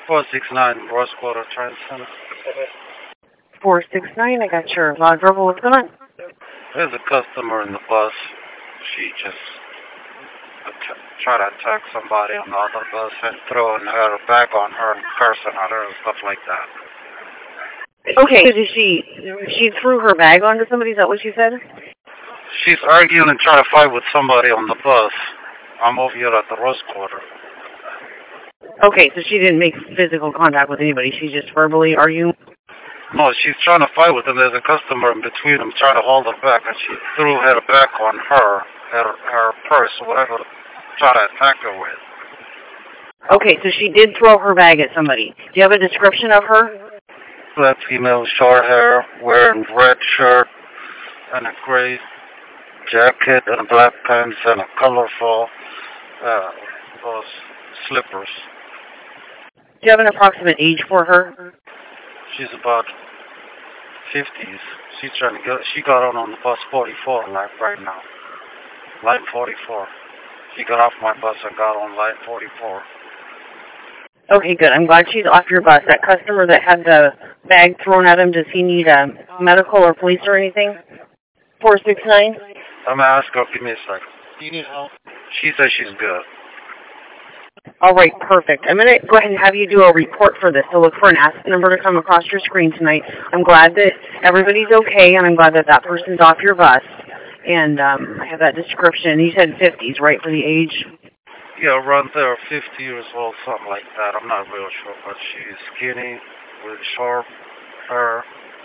469 Rose Quarter Trade Center. 469, I got your loud verbal. What's going on? There's a customer in the bus. She just tried to attack somebody on the other bus and throwing her bag on her and cursing at her and stuff like that. Okay, so she threw her bag onto somebody, is that what she said? She's arguing and trying to fight with somebody on the bus. I'm over here at the Rose Quarter. Okay, so she didn't make physical contact with anybody. She just verbally argued? No, she's trying to fight with them. There's a customer in between them trying to hold her back, and she threw her back on her purse, whatever, trying to attack her with. Okay, so she did throw her bag at somebody. Do you have a description of her? Black female, short hair, wearing red shirt and a gray jacket and black pants and a colorful those slippers. Do you have an approximate age for her? She's about 50s. She got on the bus 44 right now. Line 44. She got off my bus and got on line 44. Okay, good. I'm glad she's off your bus. That customer that had the bag thrown at him, does he need medical or police or anything? 469? I'm going to ask her, give me a second. Do you need help? She says she's good. All right, perfect. I'm going to go ahead and have you do a report for this. So look for an ask number to come across your screen tonight. I'm glad that everybody's okay, and I'm glad that that person's off your bus. And I have that description. You said 50s, right, for the age? Yeah, around there, 50 years old, something like that. I'm not real sure, but she's skinny with short hair.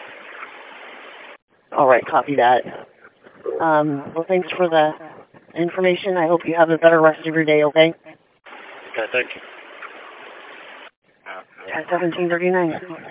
All right, copy that. Well, thanks for the information. I hope you have a better rest of your day, okay? Okay, thank you. At 1739.